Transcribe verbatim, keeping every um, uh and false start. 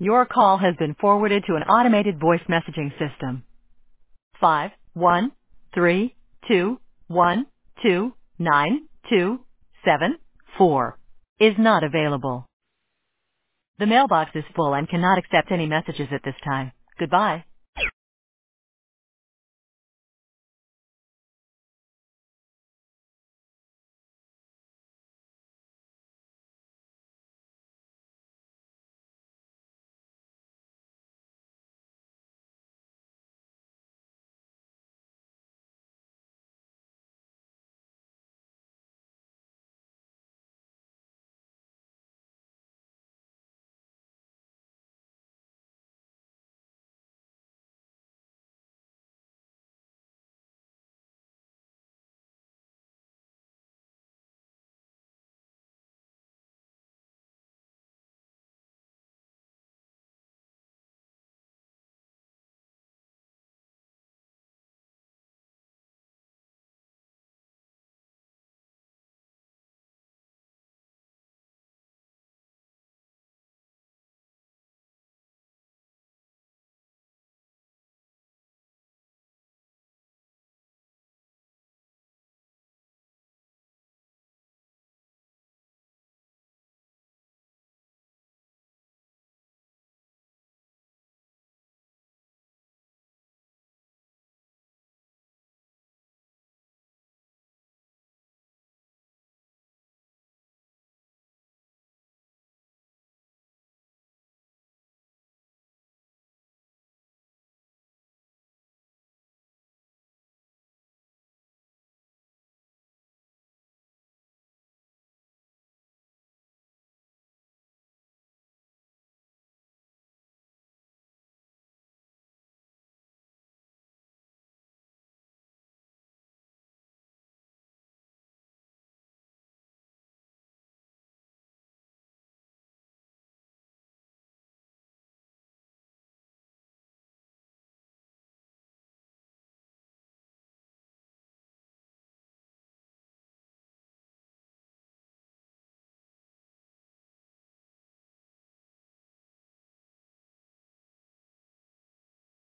Your call has been forwarded to an automated voice messaging system. Five one three two one two nine two seven four is not available. The mailbox is full and cannot accept any messages at this time. Goodbye.